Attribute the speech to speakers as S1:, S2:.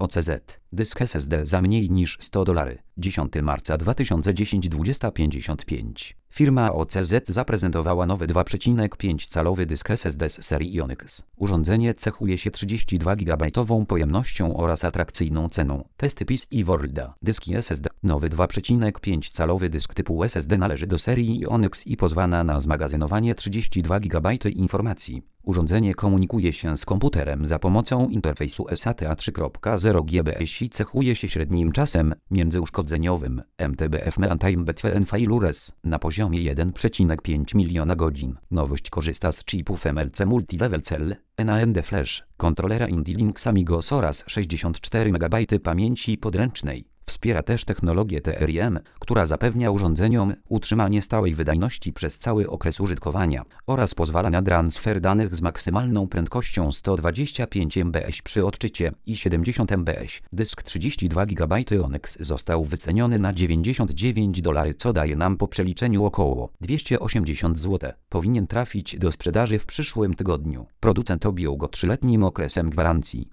S1: OCZ. Dysk SSD za mniej niż $100. 10 marca 2010 20:55. Firma OCZ zaprezentowała nowy 2,5-calowy dysk SSD z serii Onyx. Urządzenie cechuje się 32 GB pojemnością oraz atrakcyjną ceną. Testy PIS i Worlda. Dyski SSD. Nowy 2,5-calowy dysk typu SSD należy do serii Onyx i pozwala na zmagazynowanie 32 GB informacji. Urządzenie komunikuje się z komputerem za pomocą interfejsu SATA 3.0 GBS i cechuje się średnim czasem międzyuszkodzeniowym MTBF Meantime Between Failures na poziomie 1,5 miliona godzin. Nowość korzysta z chipów MLC Multilevel Cell, NAND Flash, kontrolera Indy Lynx Amigos oraz 64 MB pamięci podręcznej. Wspiera też technologię TRIM, która zapewnia urządzeniom utrzymanie stałej wydajności przez cały okres użytkowania oraz pozwala na transfer danych z maksymalną prędkością 125 MB przy odczycie i 70 MB. Dysk 32 GB Onyx został wyceniony na $99, co daje nam po przeliczeniu około 280 zł. Powinien trafić do sprzedaży w przyszłym tygodniu. Producent objął go 3-letnim okresem gwarancji.